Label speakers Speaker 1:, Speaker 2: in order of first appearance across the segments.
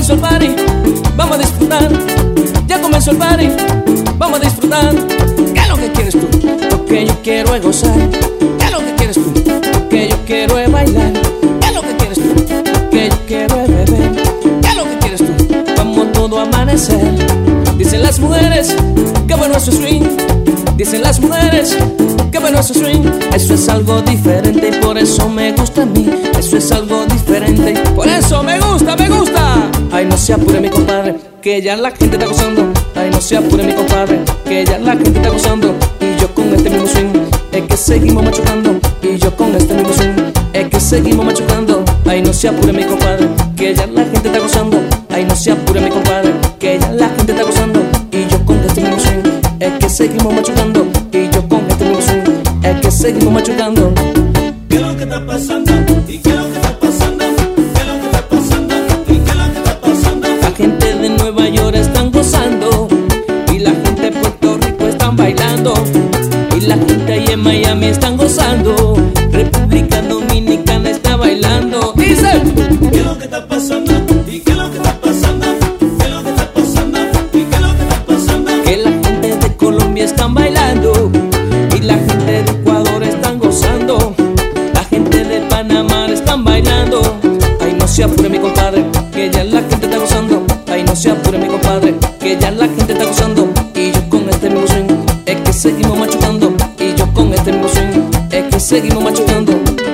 Speaker 1: comenzó el party, vamos a disfrutar. Ya comenzó el party, vamos a disfrutar. ¿Qué es lo que quieres tú? Lo que yo quiero es gozar. ¿Qué es lo que quieres tú? Lo que yo quiero es bailar. ¿Qué es lo que quieres tú? Lo que yo quiero es beber. ¿Qué es lo que quieres tú? Vamos todo a amanecer. Dicen las mujeres que bueno es su swing. Dicen las mujeres que bueno es su swing. Eso es algo diferente y por eso me gusta a mí. Eso es algo diferente y por eso me gusta, me gusta. Ay, no se apure mi compadre, que ya la gente está gozando. Ay, no se apure mi compadre, que ya la gente está gozando. Y yo con este mismo swing, es que seguimos machucando. Y yo con este mismo swing, es que seguimos machucando. Ay, no se apure mi compadre, que ya la gente está gozando. Ay, no se apure mi compadre, que ya la gente está gozando. Y yo con este mismo swing, es que seguimos machucando. Y yo con este mismo swing, es que seguimos machucando.
Speaker 2: ¿Qué es lo que está pasando? ¿Y qué es lo que está pasando? ¿Qué es lo que está pasando? ¿Y qué es lo que está pasando?
Speaker 1: La gente de Nueva York están gozando y la gente de Puerto Rico están bailando y la gente ahí en Miami están gozando. República Dominicana está bailando. Dice,
Speaker 2: ¿qué es lo que está pasando? ¿Y qué es lo que está pasando? ¿Qué es lo que está pasando? ¿Y qué es lo que está pasando?
Speaker 1: que la gente de Colombia están bailando y la gente de Ecuador están gozando. La gente de Panamá están bailando. Ay, no se apure mi compadre, que ya la gente está gozando. Ay, no se apure mi compadre, que ya la gente está gozando. Y yo con este mismo swing, es que seguimos machucando. Y yo con este mismo swing, es que seguimos machucando.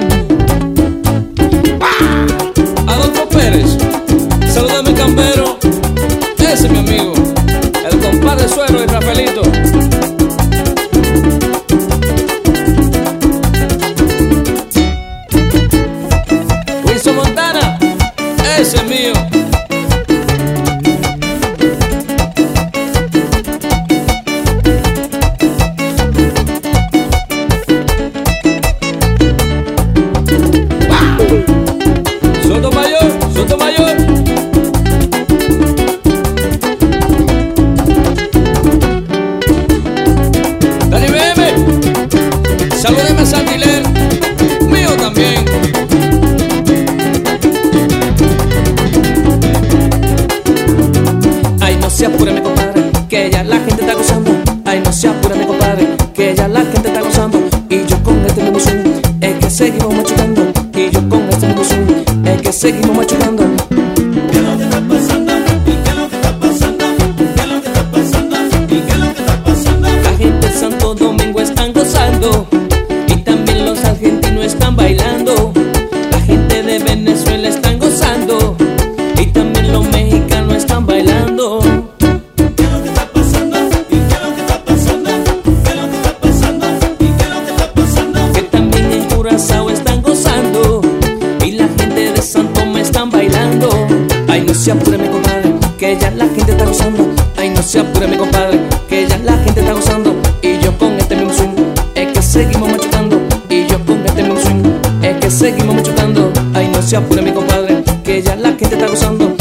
Speaker 1: Adolfo Pérez, salúdame Campero. Ese es mi amigo, el compadre Suero y Rafaelito. Wilson Montana, ese es mío. Sotomayor, Sotomayor. Dani BM, salúdeme a Santiler, mío también. Ay, no se apure mi compadre, que ya la gente está gozando. Ay, no se apure mi compadre, que ya la gente está gozando. Y yo con este mismo swing, es que seguimos machucando. Y yo con este mismo swing, es que seguimos machucando.
Speaker 2: ¿Qué es lo que está pasando? ¿Y qué es lo que está pasando? ¿Qué es lo que está pasando? ¿Y qué es lo que está pasando?
Speaker 1: La gente de Santo Domingo están gozando y también los argentinos están bailando. La gente de Venezuela están gozando y también los mexicanos están bailando.
Speaker 2: ¿Qué es lo que está pasando? ¿Y qué es lo que está pasando? ¿Qué es lo que está pasando? ¿Y qué es lo que está pasando?
Speaker 1: Que también en Curazao están gozando y la gente de Santo Tomé están bailando. Ay, no se apure mi compadre, que ya la gente está gozando. Ay, no se apure mi compadre, que ya la gente está gozando. Y yo con este mismo swing, es que seguimos machucando. Y yo con este mismo swing, es que seguimos machucando. Ay, no se apure mi compadre, que ya la gente está gozando.